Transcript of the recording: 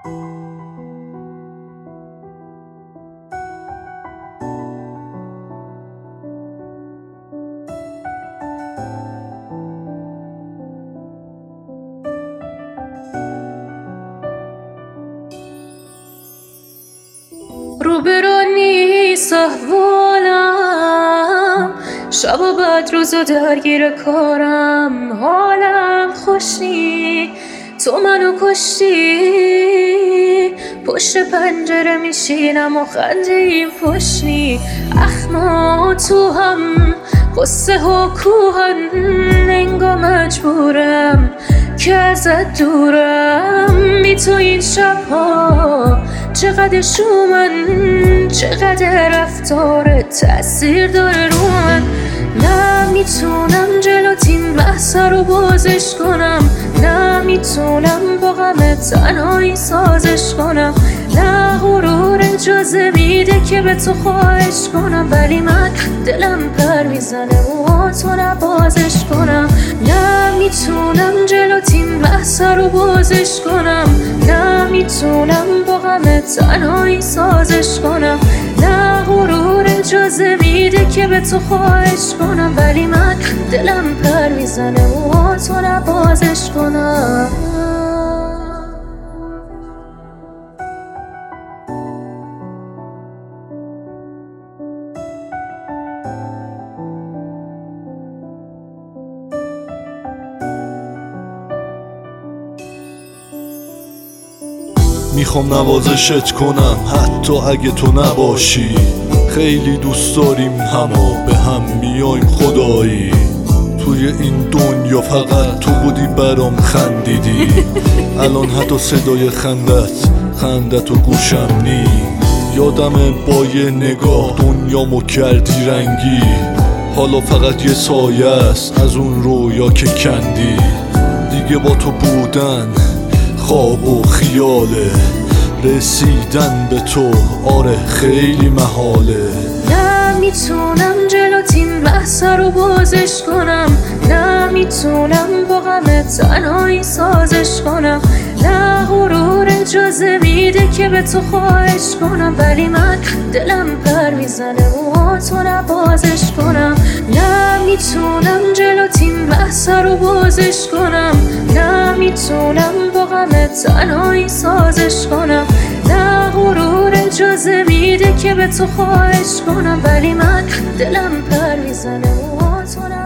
روبرو نیست احوالم، شب و بعد روزو درگیر کارم. حالم خوش نی، تو منو کشتی. پشت پنجره میشینم و خندیم پشت نی. اخما تو هم قصه ها کوهن، انگار مجبورم که ازت دورم. بی تو این شبها چقدر شومن، چقدر رفتارت تأثیر داره رو من. نمیتونم جلوت این بحث رو بازش کنم، نمیتونم با غم تنهایی سازش کنم. نه غرور اجازه میده که به تو خواهش کنم، ولی من دلم پر میزنه و تو نبازش کنم. نمیتونم جلوت این بحث رو بازش کنم، نمیتونم با غم تنهایی سازش کنم. نه غرور اجازه میده که به تو خواهش کنم، ولی من دلم پر میزنه و تو نبازش کنم. میخوام نوازشت کنم حتی اگه تو نباشی. خیلی دوست داریم همو به هم میایم خدایی. توی این دنیا فقط تو بودی برام خندیدی. الان حتی صدای خندت و گوشم نی. یادمه با یه نگاه دنیامو کردی رنگی. حالا فقط یه سایه است از اون رویا که کندی. دیگه با تو بودن خواب و خیاله، رسیدن به تو آره خیلی محاله. نمیتونم جلوت این بحث رو بازش کنم، نمیتونم با غم تنهایی سازش کنم. نه غرور اجازه میده که به تو خواهش کنم، ولی من دلم پر میزنه و تو نبازش کنم. نمیتونم جلوت این بحث رو بازش کنم، نمیتونم با غم تنهایی سازش کنم. نه غرور اجازه میده که به تو خواهش کنم، ولی من دلم پر میزنه و تو